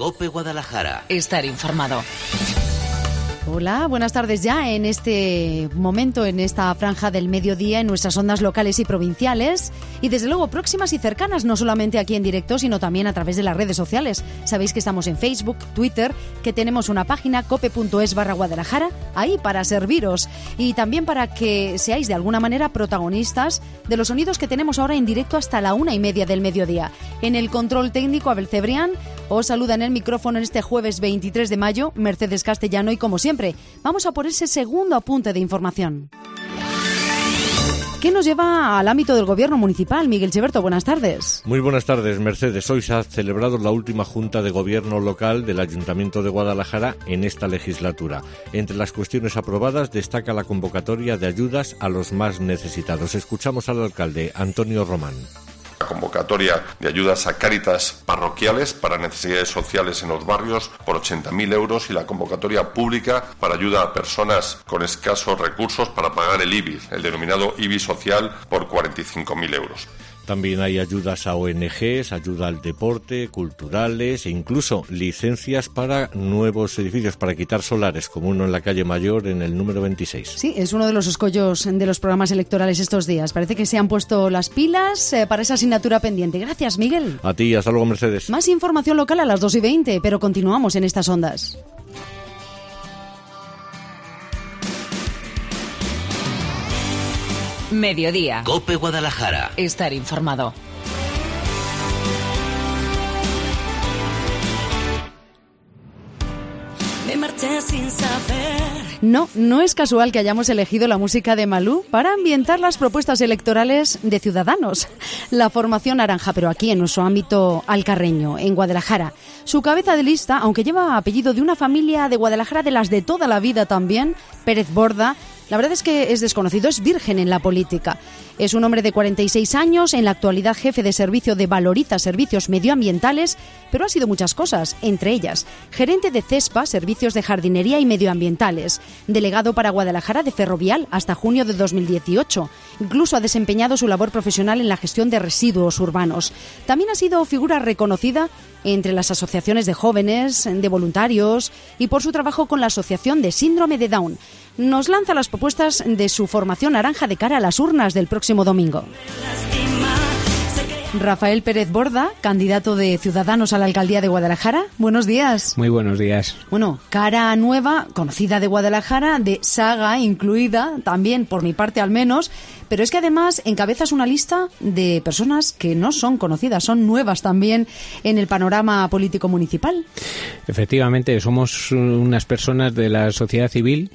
COPE Guadalajara. Estar informado. Hola, buenas tardes ya en este momento, en esta franja del mediodía, en nuestras ondas locales y provinciales y desde luego próximas y cercanas, no solamente aquí en directo, sino también a través de las redes sociales. Sabéis que estamos en Facebook, Twitter, que tenemos una página cope.es/Guadalajara, ahí para serviros y también para que seáis de alguna manera protagonistas de los sonidos que tenemos ahora en directo hasta la 1:30 del mediodía. En el control técnico, Abel Cebrián, os saluda en el micrófono en este jueves 23 de mayo, Mercedes Castellano, y como siempre, vamos a por ese segundo apunte de información. ¿Qué nos lleva al ámbito del gobierno municipal? Miguel Cheberto, buenas tardes. Muy buenas tardes, Mercedes. Hoy se ha celebrado la última Junta de Gobierno local del Ayuntamiento de Guadalajara en esta legislatura. Entre las cuestiones aprobadas destaca la convocatoria de ayudas a los más necesitados. Escuchamos al alcalde Antonio Román. La convocatoria de ayudas a Cáritas parroquiales para necesidades sociales en los barrios por 80.000 euros y la convocatoria pública para ayuda a personas con escasos recursos para pagar el IBI, el denominado IBI social, por 45.000 euros. También hay ayudas a ONGs, ayuda al deporte, culturales e incluso licencias para nuevos edificios, para quitar solares, como uno en la calle Mayor, en el número 26. Sí, es uno de los escollos de los programas electorales estos días. Parece que se han puesto las pilas para esa asignatura pendiente. Gracias, Miguel. A ti, hasta luego, Mercedes. Más información local a las 2:20, pero continuamos en estas ondas. Mediodía. COPE Guadalajara. Estar informado. Me marché sin saber. No es casual que hayamos elegido la música de Malú para ambientar las propuestas electorales de Ciudadanos. La formación naranja, pero aquí en nuestro ámbito alcarreño, en Guadalajara. Su cabeza de lista, aunque lleva apellido de una familia de Guadalajara de las de toda la vida también, Pérez Borda, la verdad es que es desconocido, es virgen en la política. Es un hombre de 46 años, en la actualidad jefe de servicio de Valoriza Servicios Medioambientales, pero ha sido muchas cosas, entre ellas gerente de CESPA, Servicios de Jardinería y Medioambientales, delegado para Guadalajara de Ferrovial hasta junio de 2018. Incluso ha desempeñado su labor profesional en la gestión de residuos urbanos. También ha sido figura reconocida entre las asociaciones de jóvenes, de voluntarios y por su trabajo con la Asociación de Síndrome de Down. Nos lanza las propuestas de su formación naranja de cara a las urnas del próximo domingo. Rafael Pérez Borda, candidato de Ciudadanos a la alcaldía de Guadalajara. Buenos días. Muy buenos días. Bueno, cara nueva, conocida de Guadalajara, de saga incluida, también por mi parte al menos, pero es que además encabezas una lista de personas que no son conocidas, son nuevas también en el panorama político municipal. Efectivamente, somos unas personas de la sociedad civil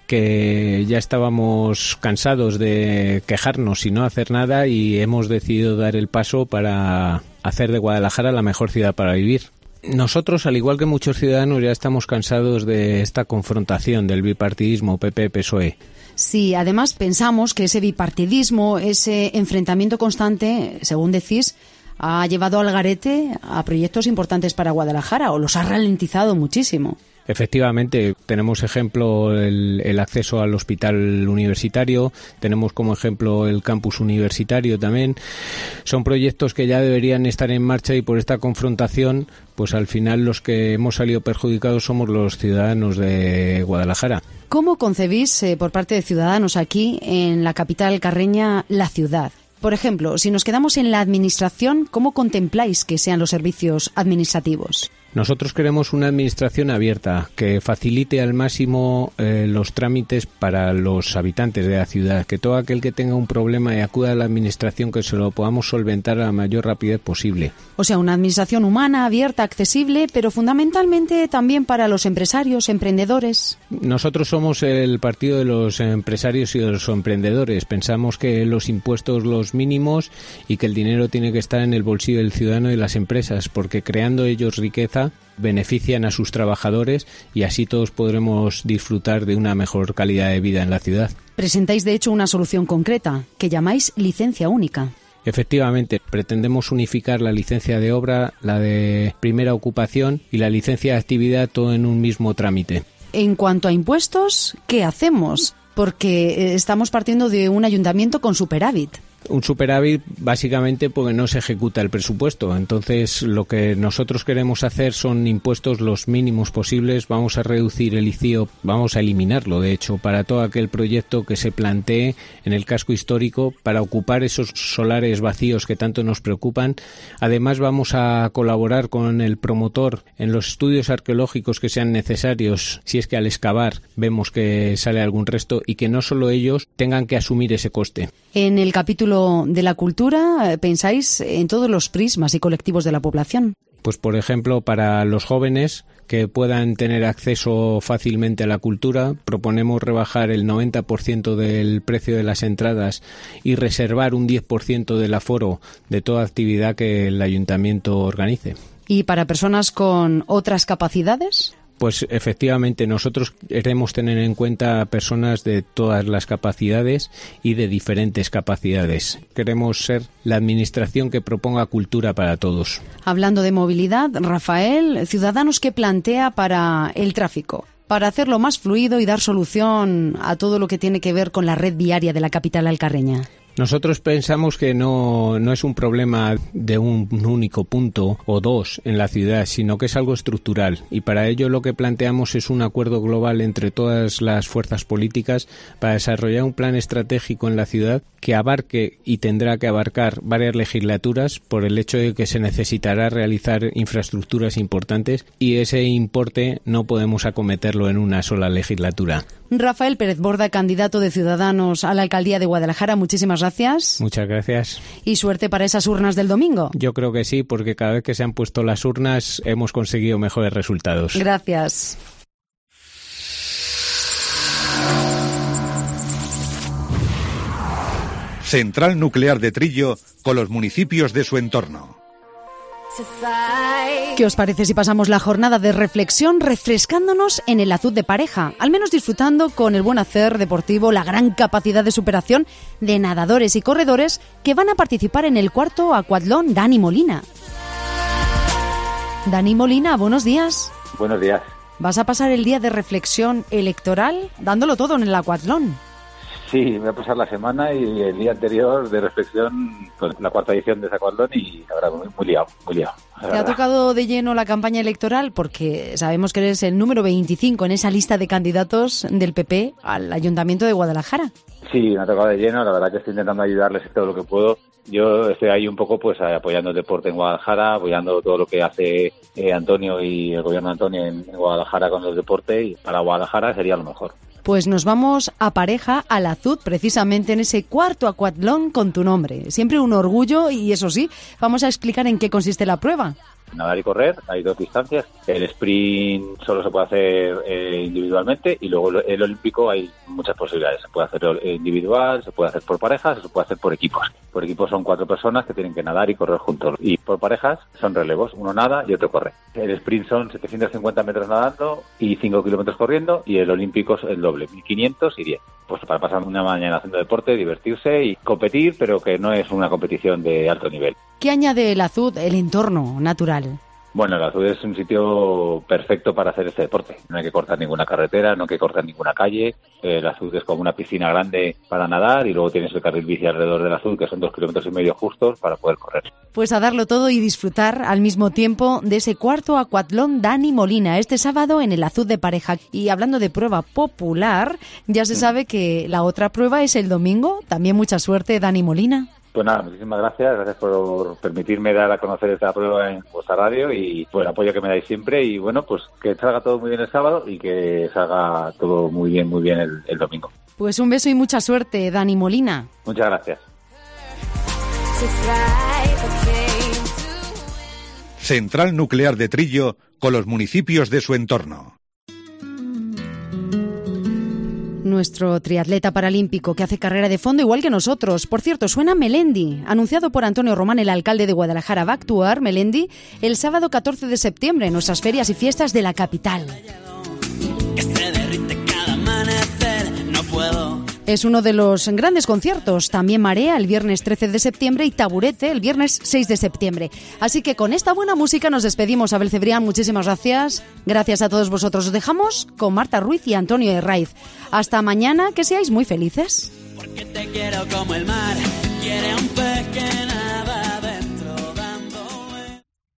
que ya estábamos cansados de quejarnos y no hacer nada y hemos decidido dar el paso para hacer de Guadalajara la mejor ciudad para vivir. Nosotros, al igual que muchos ciudadanos, ya estamos cansados de esta confrontación del bipartidismo PP-PSOE. Sí, además pensamos que ese bipartidismo, ese enfrentamiento constante, según decís, ha llevado al garete a proyectos importantes para Guadalajara o los ha ralentizado muchísimo. Efectivamente, tenemos ejemplo el acceso al hospital universitario, tenemos como ejemplo el campus universitario también. Son proyectos que ya deberían estar en marcha y por esta confrontación, pues al final los que hemos salido perjudicados somos los ciudadanos de Guadalajara. ¿Cómo concebís por parte de Ciudadanos aquí en la capital carreña la ciudad? Por ejemplo, si nos quedamos en la administración, ¿cómo contempláis que sean los servicios administrativos? Nosotros queremos una administración abierta que facilite al máximo los trámites para los habitantes de la ciudad, que todo aquel que tenga un problema y acuda a la administración que se lo podamos solventar a la mayor rapidez posible. O sea, una administración humana, abierta, accesible, pero fundamentalmente también para los empresarios, emprendedores. Nosotros somos el partido de los empresarios y de los emprendedores. Pensamos que los impuestos los mínimos y que el dinero tiene que estar en el bolsillo del ciudadano y las empresas, porque creando ellos riqueza benefician a sus trabajadores y así todos podremos disfrutar de una mejor calidad de vida en la ciudad. Presentáis de hecho una solución concreta que llamáis licencia única. Efectivamente, pretendemos unificar la licencia de obra, la de primera ocupación y la licencia de actividad todo en un mismo trámite. En cuanto a impuestos, ¿qué hacemos? Porque estamos partiendo de un ayuntamiento con superávit. Un superávit básicamente porque no se ejecuta el presupuesto. Entonces lo que nosotros queremos hacer son impuestos los mínimos posibles. Vamos a reducir el ICIO, vamos a eliminarlo de hecho, para todo aquel proyecto que se plantee en el casco histórico para ocupar esos solares vacíos que tanto nos preocupan. Además vamos a colaborar con el promotor en los estudios arqueológicos que sean necesarios si es que al excavar vemos que sale algún resto, y que no solo ellos tengan que asumir ese coste. En el capítulo de la cultura, ¿pensáis en todos los prismas y colectivos de la población? Pues por ejemplo, para los jóvenes que puedan tener acceso fácilmente a la cultura, proponemos rebajar el 90% del precio de las entradas y reservar un 10% del aforo de toda actividad que el ayuntamiento organice. ¿Y para personas con otras capacidades? Pues efectivamente nosotros queremos tener en cuenta personas de todas las capacidades y de diferentes capacidades. Queremos ser la administración que proponga cultura para todos. Hablando de movilidad, Rafael, Ciudadanos, ¿qué plantea para el tráfico? Para hacerlo más fluido y dar solución a todo lo que tiene que ver con la red viaria de la capital alcarreña. Nosotros pensamos que no es un problema de un único punto o dos en la ciudad, sino que es algo estructural, y para ello lo que planteamos es un acuerdo global entre todas las fuerzas políticas para desarrollar un plan estratégico en la ciudad que abarque y tendrá que abarcar varias legislaturas por el hecho de que se necesitará realizar infraestructuras importantes, y ese importe no podemos acometerlo en una sola legislatura. Rafael Pérez Borda, candidato de Ciudadanos a la alcaldía de Guadalajara, muchísimas gracias. Muchas gracias. Y suerte para esas urnas del domingo. Yo creo que sí, porque cada vez que se han puesto las urnas hemos conseguido mejores resultados. Gracias. Central Nuclear de Trillo con los municipios de su entorno. ¿Qué os parece si pasamos la jornada de reflexión refrescándonos en el Azud de Pareja? Al menos disfrutando con el buen hacer deportivo, la gran capacidad de superación de nadadores y corredores que van a participar en el cuarto acuatlón Dani Molina. Dani Molina, buenos días. Buenos días. ¿Vas a pasar el día de reflexión electoral dándolo todo en el acuatlón? Sí, voy a pasar la semana y el día anterior de reflexión con la cuarta edición de Zacuatlón y ahora muy liado. ¿Te ha tocado de lleno la campaña electoral? Porque sabemos que eres el número 25 en esa lista de candidatos del PP al Ayuntamiento de Guadalajara. Sí, me ha tocado de lleno, la verdad que estoy intentando ayudarles todo lo que puedo. Yo estoy ahí un poco pues apoyando el deporte en Guadalajara, apoyando todo lo que hace Antonio y el gobierno de Antonio en Guadalajara con el deporte, y para Guadalajara sería lo mejor. Pues nos vamos a Pareja, al Azud, precisamente en ese cuarto acuatlón con tu nombre. Siempre un orgullo, y eso sí, vamos a explicar en qué consiste la prueba. Nadar y correr, hay dos distancias. El sprint solo se puede hacer individualmente, y luego el olímpico hay muchas posibilidades. Se puede hacer individual, se puede hacer por parejas, se puede hacer por equipos. Por equipos son 4 personas que tienen que nadar y correr juntos. Y por parejas son relevos, uno nada y otro corre. El sprint son 750 metros nadando y 5 kilómetros corriendo, y el olímpico es el doble, 1500 y 10. Pues para pasar una mañana haciendo deporte, divertirse y competir, pero que no es una competición de alto nivel. ¿Qué añade el Azud, el entorno natural? Bueno, el Azud es un sitio perfecto para hacer este deporte. No hay que cortar ninguna carretera, no hay que cortar ninguna calle. El Azud es como una piscina grande para nadar, y luego tienes el carril bici alrededor del Azud, que son 2,5 kilómetros justos para poder correr. Pues a darlo todo y disfrutar al mismo tiempo de ese cuarto acuatlón Dani Molina, este sábado en el Azud de Pareja. Y hablando de prueba popular, ya se sabe que la otra prueba es el domingo. También mucha suerte, Dani Molina. Pues nada, muchísimas gracias por permitirme dar a conocer esta prueba en vuestra radio y por el apoyo que me dais siempre, y bueno, pues que salga todo muy bien el sábado y que salga todo muy bien el domingo. Pues un beso y mucha suerte, Dani Molina. Muchas gracias. Central Nuclear de Trillo con los municipios de su entorno. Nuestro triatleta paralímpico que hace carrera de fondo igual que nosotros. Por cierto, suena Melendi. Anunciado por Antonio Román, el alcalde de Guadalajara, va a actuar Melendi el sábado 14 de septiembre en nuestras ferias y fiestas de la capital. Es uno de los grandes conciertos. También Marea el viernes 13 de septiembre y Taburete el viernes 6 de septiembre. Así que con esta buena música nos despedimos. Abel Cebrián, muchísimas gracias. Gracias a todos vosotros. Os dejamos con Marta Ruiz y Antonio Herraiz. Hasta mañana, que seáis muy felices. Porque te quiero como el mar. quiere un perro.